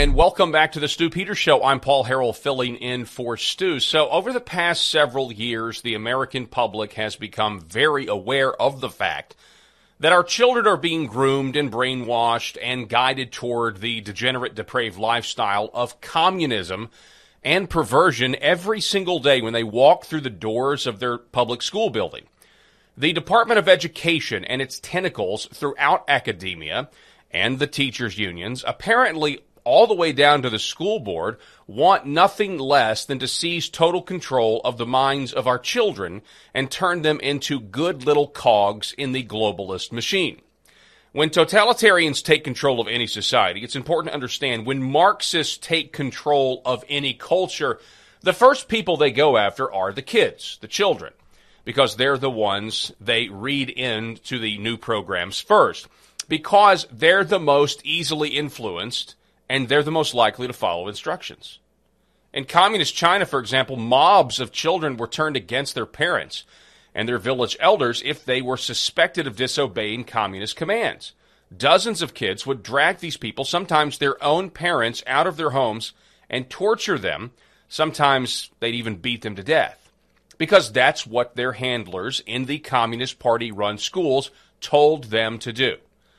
and welcome back to the Stu Peters Show. I'm Paul Harrell, filling in for Stu. So over the past several years, the American public has become very aware of the fact that our children are being groomed and brainwashed and guided toward the degenerate, depraved lifestyle of communism and perversion every single day when they walk through the doors of their public school building. The Department of Education and its tentacles throughout academia and the teachers' unions, apparently all the way down to the school board, want nothing less than to seize total control of the minds of our children and turn them into good little cogs in the globalist machine. When totalitarians take control of any society, it's important to understand when Marxists take control of any culture, the first people they go after are the kids, the children, because they're the ones they read into the new programs first, because they're the most easily influenced and they're the most likely to follow instructions. In communist China, for example, mobs of children were turned against their parents and their village elders if they were suspected of disobeying communist commands. Dozens of kids would drag these people, sometimes their own parents, out of their homes and torture them. Sometimes they'd even beat them to death, because that's what their handlers in the Communist Party-run schools told them to do.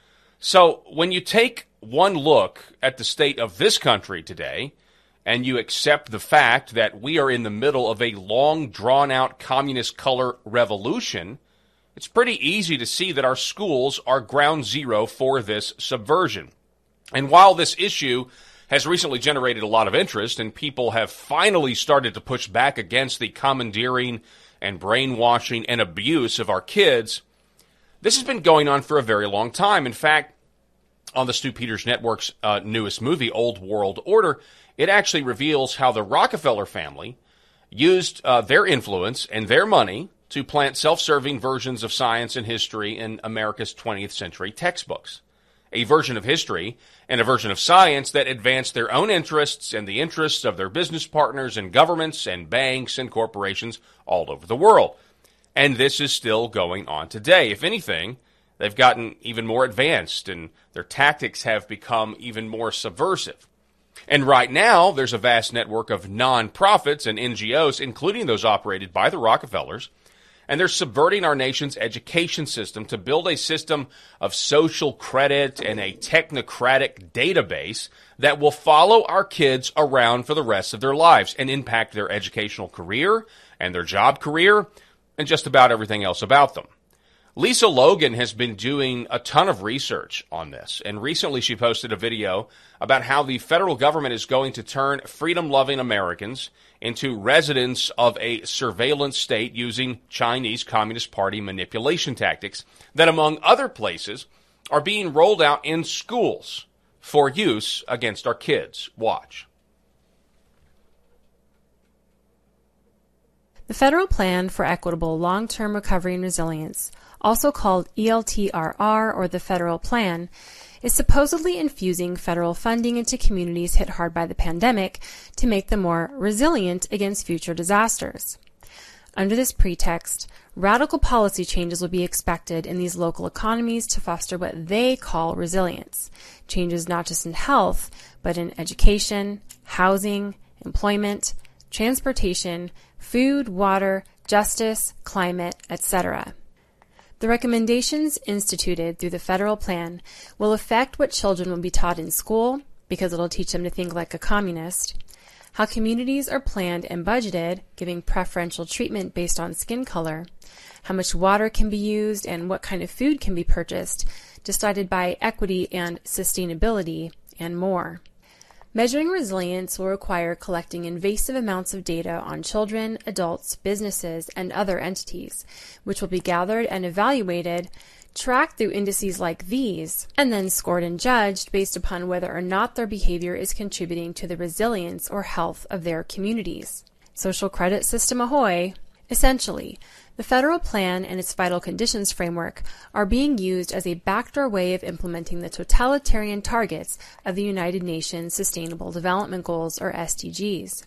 So when you take one look at the state of this country today, and you accept the fact that we are in the middle of a long, drawn-out communist color revolution, it's pretty easy to see that our schools are ground zero for this subversion. And while this issue has recently generated a lot of interest, and people have finally started to push back against the commandeering and brainwashing and abuse of our kids, this has been going on for a very long time. In fact, on the Stu Peters Network's newest movie, Old World Order, it actually reveals how the Rockefeller family used their influence and their money to plant self-serving versions of science and history in America's 20th century textbooks. A version of history and a version of science that advanced their own interests and the interests of their business partners and governments and banks and corporations all over the world. And this is still going on today. If anything, they've gotten even more advanced, and their tactics have become even more subversive. And right now, there's a vast network of nonprofits and NGOs, including those operated by the Rockefellers, and they're subverting our nation's education system to build a system of social credit and a technocratic database that will follow our kids around for the rest of their lives and impact their educational career and their job career and just about everything else about them. Lisa Logan has been doing a ton of research on this, and recently she posted a video about how the federal government is going to turn freedom-loving Americans into residents of a surveillance state using Chinese Communist Party manipulation tactics that, among other places, are being rolled out in schools for use against our kids. Watch. The Federal Plan for Equitable Long-Term Recovery and Resilience, also called ELTRR or the Federal Plan, is supposedly infusing federal funding into communities hit hard by the pandemic to make them more resilient against future disasters. Under this pretext, radical policy changes will be expected in these local economies to foster what they call resilience, changes not just in health, but in education, housing, employment, transportation, food, water, justice, climate, etc. The recommendations instituted through the federal plan will affect what children will be taught in school, because it'll teach them to think like a communist, how communities are planned and budgeted, giving preferential treatment based on skin color, how much water can be used and what kind of food can be purchased, decided by equity and sustainability, and more. Measuring resilience will require collecting invasive amounts of data on children, adults, businesses, and other entities, which will be gathered and evaluated, tracked through indices like these, and then scored and judged based upon whether or not their behavior is contributing to the resilience or health of their communities. Social credit system ahoy! Essentially, the federal plan and its vital conditions framework are being used as a backdoor way of implementing the totalitarian targets of the United Nations Sustainable Development Goals, or SDGs.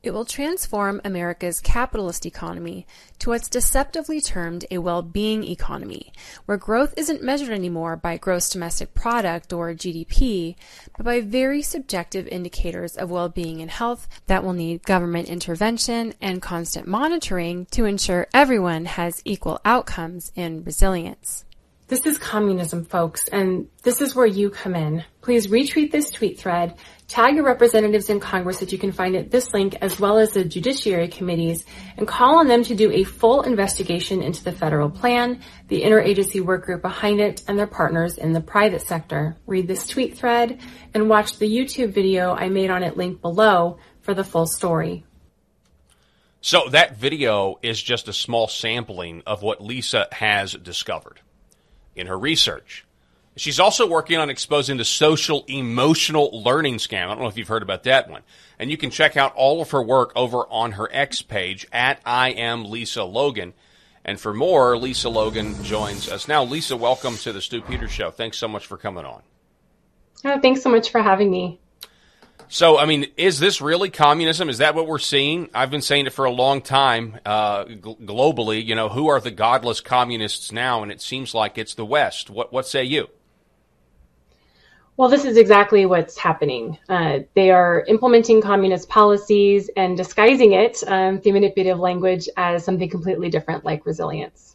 It will transform America's capitalist economy to what's deceptively termed a well-being economy, where growth isn't measured anymore by gross domestic product or GDP, but by very subjective indicators of well-being and health that will need government intervention and constant monitoring to ensure everyone has equal outcomes in resilience. This is communism, folks, and this is where you come in. Please retweet this tweet thread, tag your representatives in Congress that you can find at this link, as well as the judiciary committees, and call on them to do a full investigation into the federal plan, the interagency work group behind it, and their partners in the private sector. Read this tweet thread and watch the YouTube video I made on it linked below for the full story. So that video is just a small sampling of what Lisa has discovered in her research. She's also working on exposing the social emotional learning scam. I don't know if you've heard about that one. And you can check out all of her work over on her X page at I am Lisa Logan. And for more, Lisa Logan joins us now. Lisa, welcome to the Stu Peters Show. Thanks so much for coming on. Oh, thanks so much for having me. So, I mean, is this really communism? Is that what we're seeing? I've been saying it for a long time globally. You know, who are the godless communists now? And it seems like it's the West. What say you? Well, this is exactly what's happening. They are implementing communist policies and disguising it through manipulative language as something completely different, like resilience.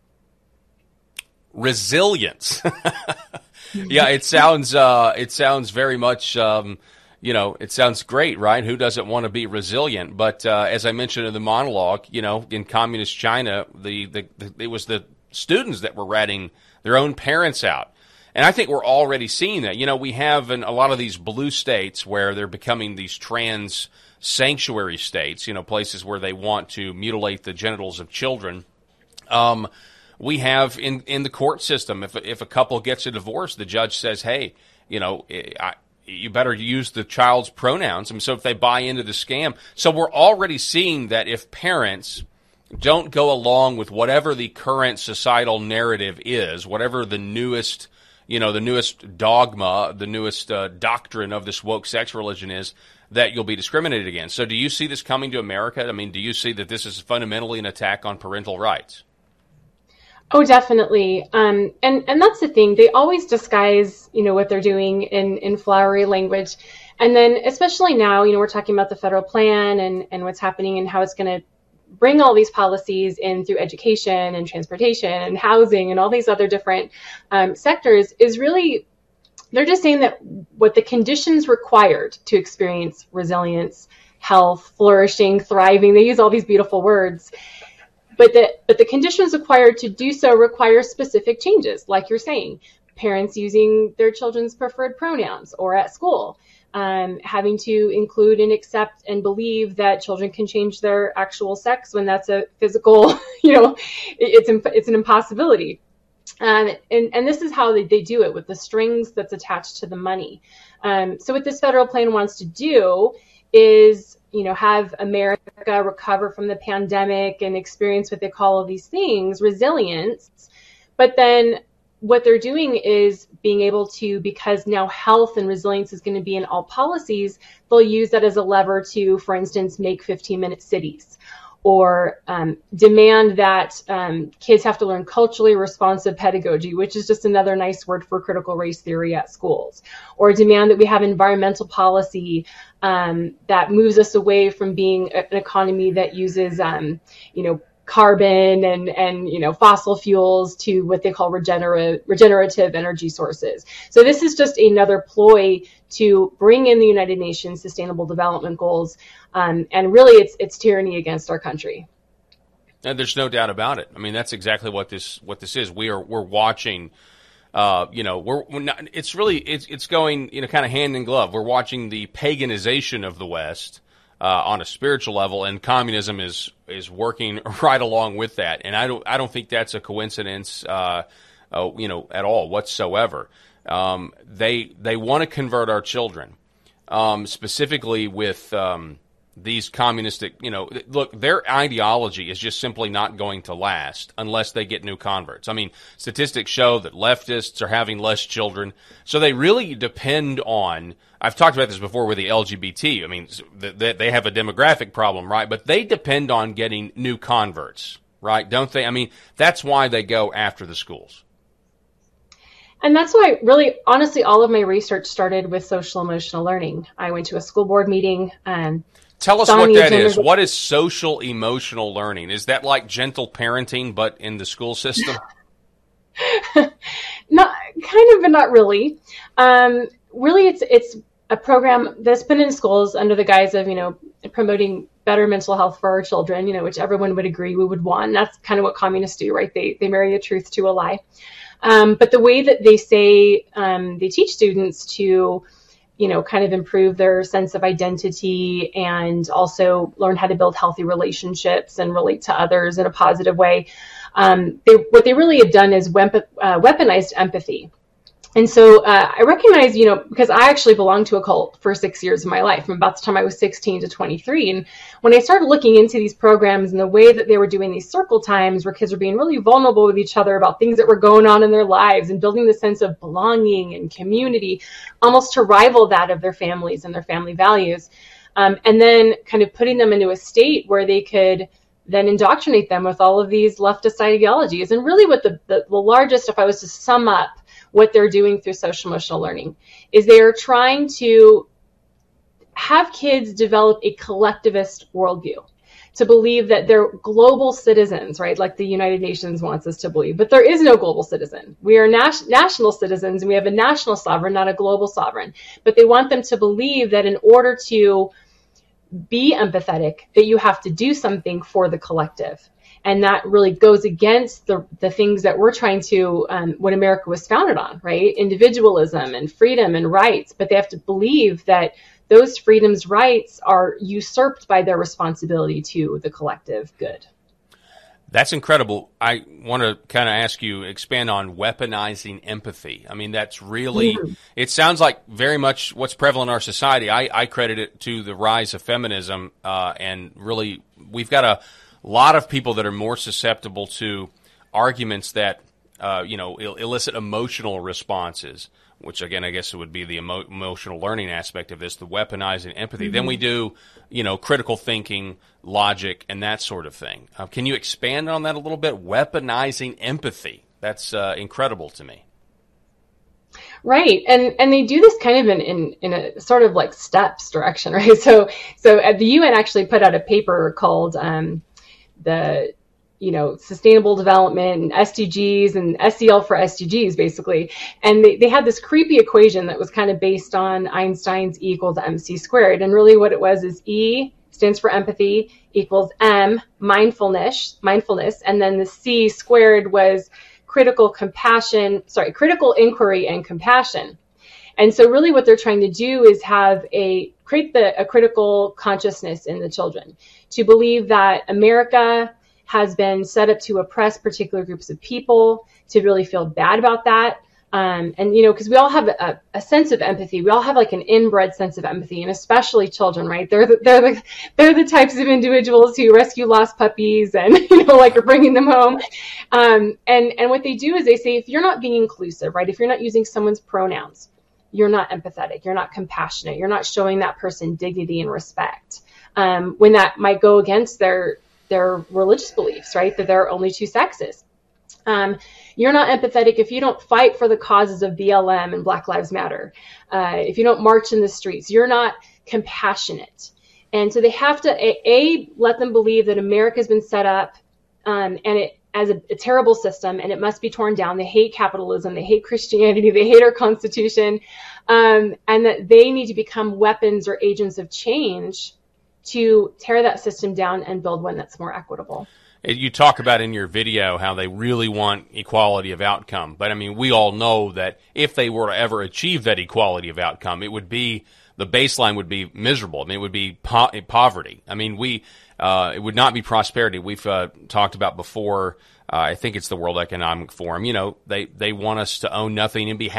Resilience. Yeah, it sounds very much. You know, it sounds great, right? Who doesn't want to be resilient? But as I mentioned in the monologue, you know, in communist China, it was the students that were ratting their own parents out. And I think we're already seeing that. You know, we have in a lot of these blue states where they're becoming these trans sanctuary states, you know, places where they want to mutilate the genitals of children. We have in the court system, if a couple gets a divorce, the judge says, hey, you know, you better use the child's pronouns. And so if they buy into the scam, so we're already seeing that if parents don't go along with whatever the current societal narrative is, whatever the newest, you know, the newest dogma, the newest doctrine of this woke sex religion is, that you'll be discriminated against. So do you see this coming to America? I mean, do you see that this is fundamentally an attack on parental rights? Oh, definitely. And that's the thing. They always disguise, you know, what they're doing in flowery language. And then especially now, you know, we're talking about the federal plan and what's happening and how it's going to bring all these policies in through education and transportation and housing and all these other different sectors is really, they're just saying that what the conditions required to experience resilience, health, flourishing, thriving, they use all these beautiful words. But the conditions required to do so require specific changes, like you're saying, parents using their children's preferred pronouns or at school, having to include and accept and believe that children can change their actual sex when that's a physical, you know, it's an impossibility. And this is how they do it with the strings that's attached to the money. So what this federal plan wants to do is, you know, have America recover from the pandemic and experience what they call all these things, resilience. But then what they're doing is being able to, because now health and resilience is going to be in all policies, they'll use that as a lever to, for instance, make 15-minute cities, or demand that kids have to learn culturally responsive pedagogy, which is just another nice word for critical race theory at schools, or demand that we have environmental policy that moves us away from being an economy that uses, you know, carbon and you know, fossil fuels to what they call regenerative energy sources. So this is just another ploy to bring in the United Nations Sustainable Development Goals, and really it's tyranny against our country. And there's no doubt about it. I mean, that's exactly what this is. We're watching. You know, we're not, it's going, you know, kind of hand in glove. We're watching the paganization of the West on a spiritual level, and communism is working right along with that. And I don't think that's a coincidence, you know, at all whatsoever. They want to convert our children, specifically with these communistic, look, their ideology is just simply not going to last unless they get new converts. I mean, statistics show that leftists are having less children, so they really depend on, I've talked about this before with the LGBT, I mean, they have a demographic problem, right? But they depend on getting new converts, right? Don't they? I mean, that's why they go after the schools. And that's why, really, honestly, all of my research started with social emotional learning. I went to a school board meeting. Tell us what that is. What is social emotional learning? Is that like gentle parenting, but in the school system? Not kind of, but not really. Really, it's a program that's been in schools under the guise of, promoting better mental health for our children, which everyone would agree we would want. And that's kind of what communists do, right? They marry a truth to a lie. But the way that they say they teach students to, kind of improve their sense of identity and also learn how to build healthy relationships and relate to others in a positive way. What they really have done is weaponized empathy. And so I recognize, because I actually belonged to a cult for 6 years of my life, from about the time I was 16 to 23. And when I started looking into these programs and the way that they were doing these circle times where kids were being really vulnerable with each other about things that were going on in their lives and building the sense of belonging and community, almost to rival that of their families and their family values. And then kind of putting them into a state where they could then indoctrinate them with all of these leftist ideologies. And really what the largest, if I was to sum up what they're doing through social emotional learning, is they're trying to have kids develop a collectivist worldview, to believe that they're global citizens, right? Like the United Nations wants us to believe. But there is no global citizen. We are national citizens, and we have a national sovereign, not a global sovereign. But they want them to believe that in order to be empathetic, that you have to do something for the collective. And that really goes against the things that we're trying to, what America was founded on, right? Individualism and freedom and rights. But they have to believe that those freedoms, rights are usurped by their responsibility to the collective good. That's incredible. I want to kind of ask you, expand on weaponizing empathy. I mean, that's really, It sounds like very much what's prevalent in our society. I credit it to the rise of feminism, and really, we've got a lot of people that are more susceptible to arguments that, elicit emotional responses, which again, I guess it would be the emotional learning aspect of this, the weaponizing empathy. Then we do, critical thinking, logic, and that sort of thing. Can you expand on that a little bit? Weaponizing empathy. That's incredible to me. Right. And they do this kind of in a sort of like steps direction, right? So the UN actually put out a paper called, the sustainable development and SDGs and SEL for SDGs, basically. And they had this creepy equation that was kind of based on Einstein's E equals MC squared. And really what it was is E stands for empathy equals M, mindfulness. And then the C squared was critical inquiry and compassion. And so really what they're trying to do is create a critical consciousness in the children to believe that America has been set up to oppress particular groups of people, to really feel bad about that. And, because we all have a sense of empathy. We all have like an inbred sense of empathy, and especially children, right? They're the types of individuals who rescue lost puppies and, are bringing them home. And what they do is they say, if you're not being inclusive, right? If you're not using someone's pronouns, you're not empathetic, you're not compassionate, you're not showing that person dignity and respect. When that might go against their religious beliefs, right? That there are only two sexes. You're not empathetic if you don't fight for the causes of BLM and Black Lives Matter. If you don't march in the streets, you're not compassionate. And so they have to, let them believe that America has been set up and it as a terrible system, and it must be torn down. They hate capitalism. They hate Christianity. They hate our Constitution. And that they need to become weapons or agents of change to tear that system down and build one that's more equitable. You talk about in your video how they really want equality of outcome. But, I mean, we all know that if they were to ever achieve that equality of outcome, the baseline would be miserable. I mean, it would be poverty. I mean, it would not be prosperity. We've talked about before, I think it's the World Economic Forum, they want us to own nothing and be happy,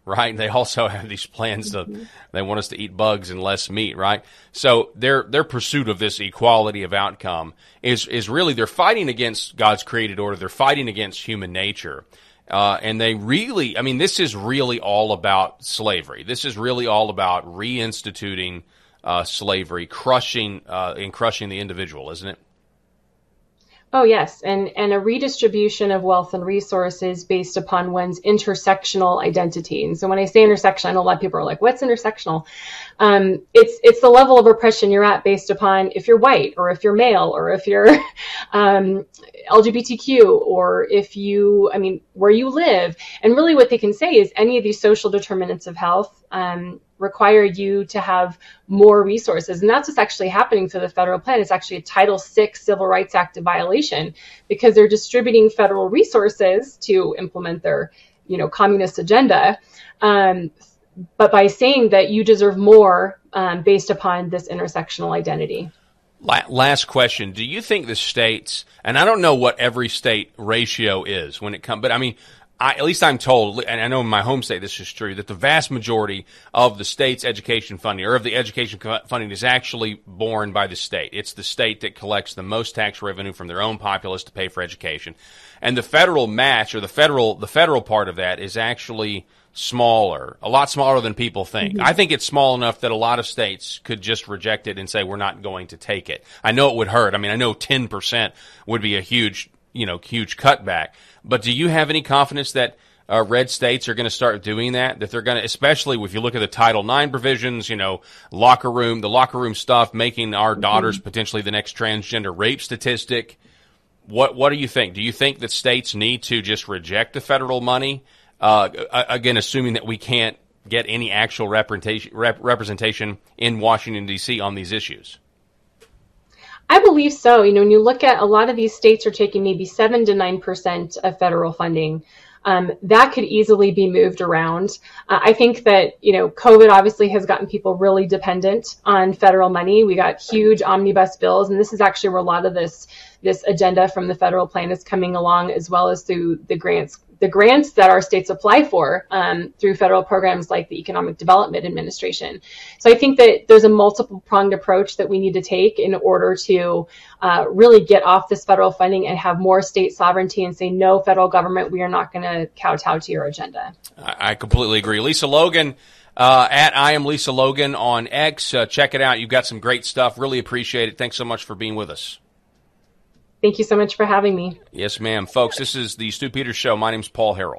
right? They also have these plans they want us to eat bugs and less meat, right? So their pursuit of this equality of outcome is really, they're fighting against God's created order. They're fighting against human nature. And they really, I mean, this is really all about slavery. This is really all about reinstituting slavery, crushing the individual, isn't it? Oh, yes. And a redistribution of wealth and resources based upon one's intersectional identity. And so when I say intersection, I know a lot of people are like, what's intersectional? It's the level of oppression you're at based upon if you're white or if you're male or if you're LGBTQ or where you live. And really what they can say is any of these social determinants of health require you to have more resources. And that's what's actually happening to the federal plan. It's actually a Title VI Civil Rights Act violation because they're distributing federal resources to implement their, communist agenda. But by saying that you deserve more based upon this intersectional identity. Last question. Do you think the states, and I don't know what every state ratio is when it comes, but I mean, at least I'm told, and I know in my home state this is true, that the vast majority of the state's education funding, or of the education funding, is actually borne by the state. It's the state that collects the most tax revenue from their own populace to pay for education. And the federal match, or the federal part of that, is actually smaller, a lot smaller than people think. Mm-hmm. I think it's small enough that a lot of states could just reject it and say, we're not going to take it. I know it would hurt. I mean, I know 10% would be a huge cutback. But do you have any confidence that red states are going to start doing that? That they're going to, especially if you look at the Title IX provisions, the locker room stuff, making our daughters potentially the next transgender rape statistic. What do you think? Do you think that states need to just reject the federal money? Again, assuming that we can't get any actual representation in Washington, D.C. on these issues. I believe so. When you look at a lot of these states are taking maybe 7 to 9% of federal funding. That could easily be moved around. I think that, COVID obviously has gotten people really dependent on federal money. We got huge omnibus bills, and this is actually where a lot of this agenda from the federal plan is coming along, as well as through the grants that our states apply for through federal programs like the Economic Development Administration. So I think that there's a multiple-pronged approach that we need to take in order to really get off this federal funding and have more state sovereignty and say, no, federal government, we are not going to kowtow to your agenda. I completely agree. Lisa Logan, at I Am Lisa Logan on X. Check it out. You've got some great stuff. Really appreciate it. Thanks so much for being with us. Thank you so much for having me. Yes, ma'am. Folks, this is the Stu Peters Show. My name's Paul Harrell.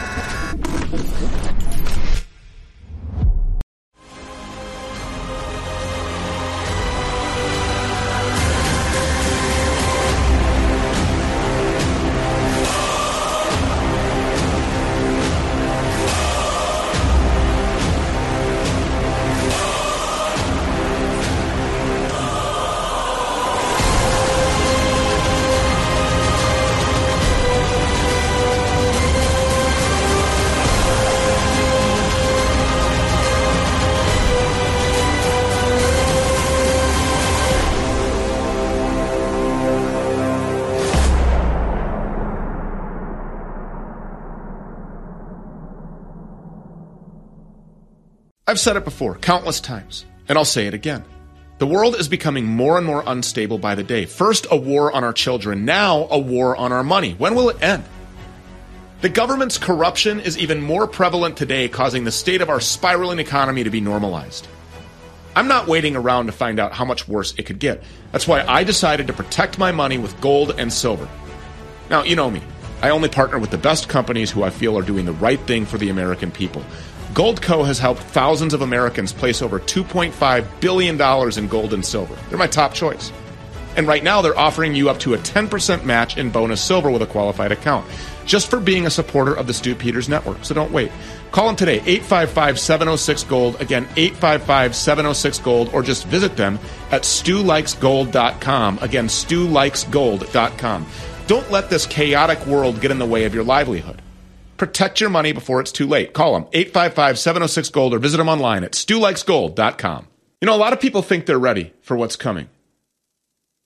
I've said it before, countless times, and I'll say it again. The world is becoming more and more unstable by the day. First, a war on our children. Now, a war on our money. When will it end? The government's corruption is even more prevalent today, causing the state of our spiraling economy to be normalized. I'm not waiting around to find out how much worse it could get. That's why I decided to protect my money with gold and silver. Now, you know me. I only partner with the best companies who I feel are doing the right thing for the American people. Goldco has helped thousands of Americans place over $2.5 billion in gold and silver. They're my top choice. And right now, they're offering you up to a 10% match in bonus silver with a qualified account, just for being a supporter of the Stu Peters Network. So don't wait. Call them today, 855-706-GOLD. Again, 855-706-GOLD, or just visit them at StuLikesGold.com. Again, StuLikesGold.com. Don't let this chaotic world get in the way of your livelihood. Protect your money before it's too late. Call them, 855-706-GOLD, or visit them online at StuLikesGold.com. A lot of people think they're ready for what's coming.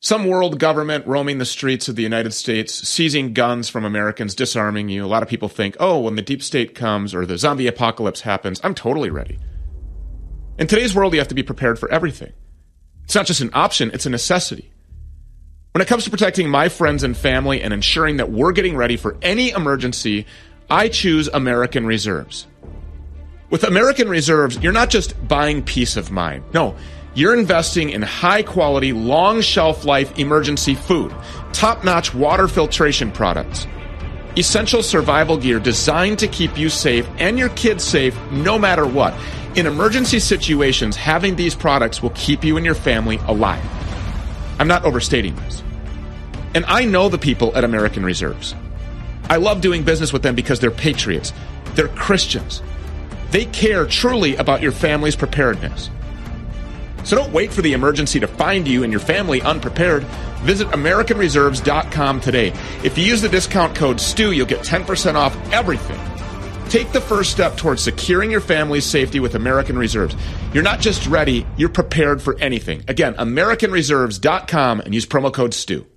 some world government roaming the streets of the United States, seizing guns from Americans, disarming you. A lot of people think, oh, when the deep state comes or the zombie apocalypse happens, I'm totally ready. In today's world, you have to be prepared for everything. It's not just an option, it's a necessity. When it comes to protecting my friends and family and ensuring that we're getting ready for any emergency, I choose American Reserves. With American Reserves, you're not just buying peace of mind. No, you're investing in high-quality, long shelf-life emergency food, top-notch water filtration products, essential survival gear designed to keep you safe and your kids safe no matter what. In emergency situations, having these products will keep you and your family alive. I'm not overstating this. And I know the people at American Reserves. I love doing business with them because they're patriots. They're Christians. They care truly about your family's preparedness. So don't wait for the emergency to find you and your family unprepared. Visit AmericanReserves.com today. If you use the discount code STU, you'll get 10% off everything. Take the first step towards securing your family's safety with American Reserves. You're not just ready, you're prepared for anything. Again, AmericanReserves.com and use promo code STU.